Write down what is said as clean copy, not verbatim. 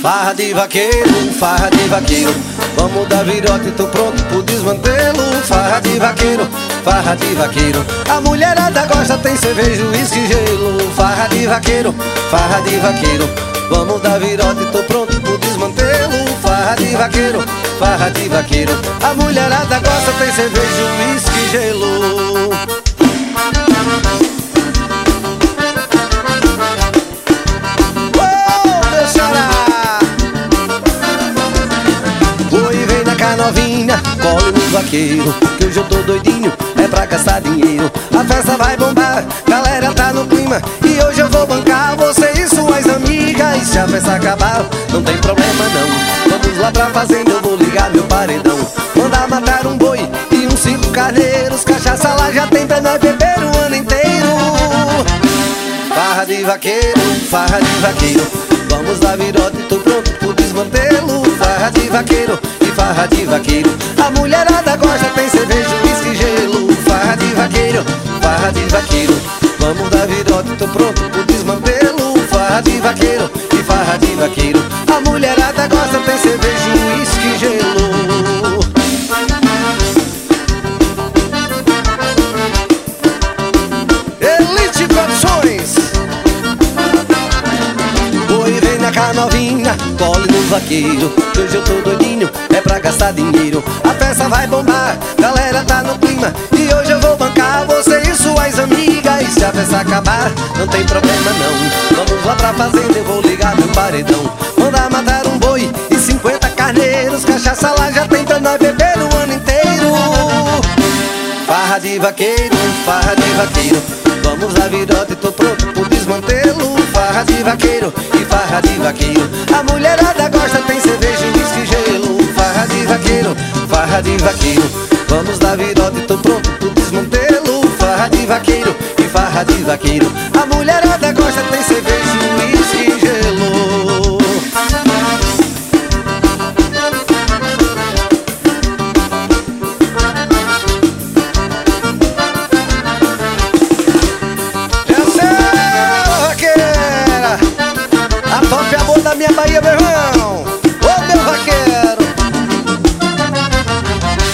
farra de vaqueiro. Vamos dar virote, tô pronto pro desmantelo. Farra de vaqueiro, farra de vaqueiro. A mulherada gosta, tem cerveja, uísque e gelo. Farra de vaqueiro, farra de vaqueiro. Vamos dar virote, tô pronto pro desmantelo. Farra de vaqueiro, farra de vaqueiro. A mulherada gosta, tem cerveja, uísque e gelo. Novinha, cole no vaqueiro, que hoje eu tô doidinho, é pra gastar dinheiro. A festa vai bombar, galera tá no clima, e hoje eu vou bancar você e suas amigas. E se a festa acabar, não tem problema não, vamos lá pra fazenda, eu vou ligar meu paredão. Mandar matar um boi e uns 5 carneiros, cachaça lá já tem pra nós beber o ano inteiro. Farra de vaqueiro, vamos dar virote, tô pronto pro desmantelo. Farra de vaqueiro, farra de vaqueiro. A mulherada gosta, tem cerveja, uísque e gelo. Farra de vaqueiro. Vamos dar virote, tô pronto pro desmantelo. Farra de vaqueiro e farra de vaqueiro. A mulherada gosta, tem cerveja, uísque e gelo. Elite Produções. Oi, vem cá novinha, cole no vaqueiro, que hoje eu tô doidinho, é pra gastar dinheiro. A festa vai bombar, galera tá no clima, e hoje eu vou bancar você e suas amigas. E se a festa acabar, não tem problema não, vamos lá pra fazenda, eu vou ligar meu paredão. Mandar matar um boi e 50 carneiros, cachaça lá já tem pra nós beber o ano inteiro. Farra de vaqueiro, vamos lá virote, tô pronto pro desmantelo. Farra de vaqueiro e farra de vaqueiro. A mulherada gosta, tem cerveja, uísque e gelo. Farra de vaqueiro. Vamos dar virote, tô pronto pro desmantelo. Farra de vaqueiro e farra de vaqueiro. A mulherada gosta, tem cerveja, uísque e gelo. Top amor da minha Bahia, meu irmão.